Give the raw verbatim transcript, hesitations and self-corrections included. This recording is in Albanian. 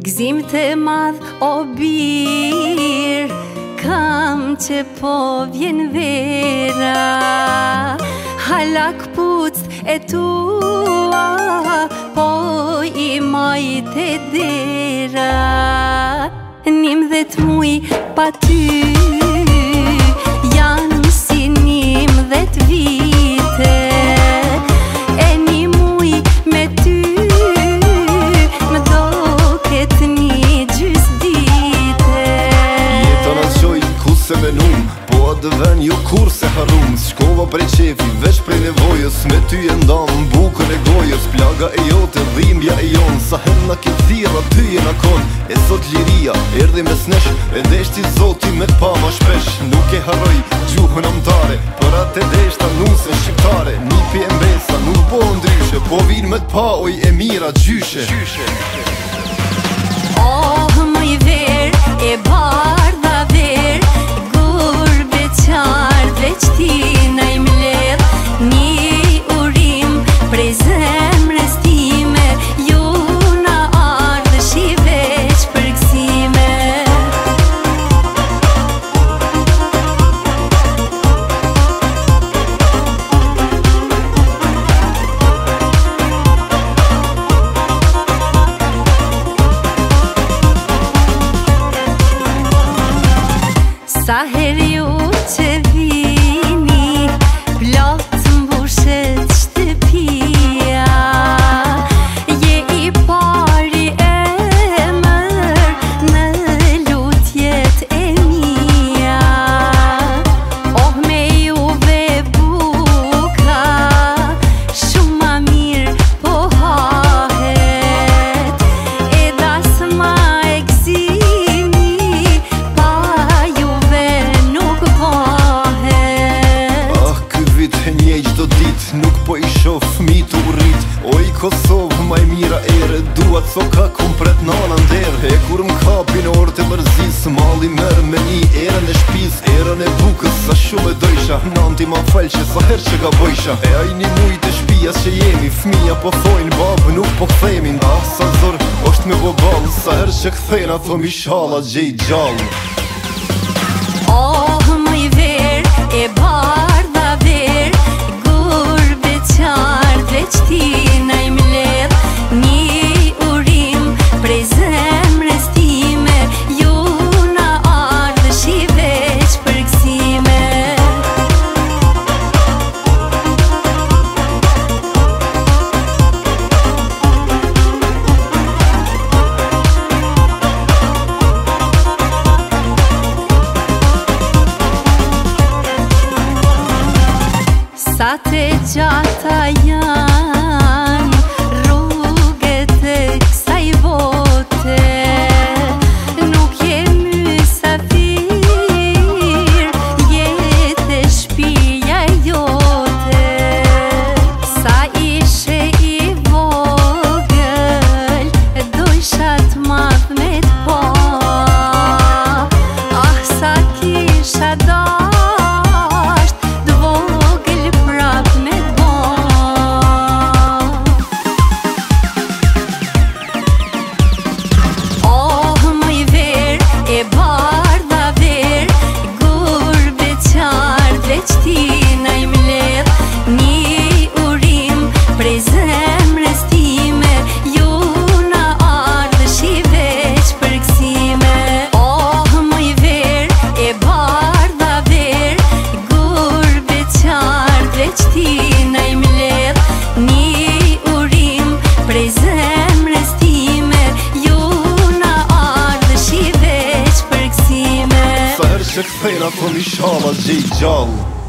Gzim të madh o bir, kam që po vjen vera. Hala kpucët e tua, po i majt e dera. Nimdhet muj pa ty, janë si nimdhet vite. E një muj me ty, më doket një gjys dite. Jeta na qoj ku se menum, po atë ven jo kur se harum. Shkova prej qefi, veç prej nevojës, me ty e ndam bukën e gojës. Plaga e jote, dhimbja e jon, sa hem na ke thira, ty e na kon. E sot liria, erdi me snesh, e deshti zoti me t'pa ma shpesh. Nuk e harroj gjuhën amtare, për atë e deshta nusën shqiptare. Nipi e mbesa, nuk po ndryshe, po vin me t'pa oj e mira gjyshe. Oh, mëj ver, e bardha ver, gurbe qartë, veç ti na i mledh. Një urim prej zemrës time, ju na ardhësh i veç për gëzime. Sa herë ju që vini, plot mbushet shtëpia. Je i pari emër në lutjet e mia. Oh, me juve buka, shumë ma mirë po hahet. E das ma e gzimi, pa juve nuk bëhet. Ah, ky vit e njej qdo dit, nuk po i shoh fmi të urrit. Oj Kosovë, maj mira ere, duat soka kum pret nana nder. E kur m'kapin orë të mërzis, malli merë me një erën e shpis. Erën e bukës, sa shumë e dojsha, nanti ma falë që sa her që ga bojsha. E aj një mujt e shpijas që jemi, fmija po thojnë babë, nuk po kthemin. Ah, sa zor, osht me bobal, sa her që kthejna, thom ishala gjej gjallë. Oh, mëj ver, e bardha ver, gurbe qartë, veç ti na i mledh. Një urim prej zemrës time, ju na ardhësh i veç për gëzime. Sa të gjata janë rrugët e kësaj bote, nuk je mysafir, jetë e shpia jote. Sa ishe i vogël, dojsha t'madh me t'pa. Ah, sa kisha dasht, d'vogël prap me t'ba. Oh, mëj ver, e bardha ver, gurbe qartë, veç ti na i mledh. Një urim prej zemrës time, ju na ardhësh i veç për gëzime. Oh, mëj ver, e bardha ver, gurbe qartë, veç ti na i mledh. Një urim prej zemrës time, ju na ardhësh i veç për gëzime. Sa her që kthejna, thom ishala gjej gjallë.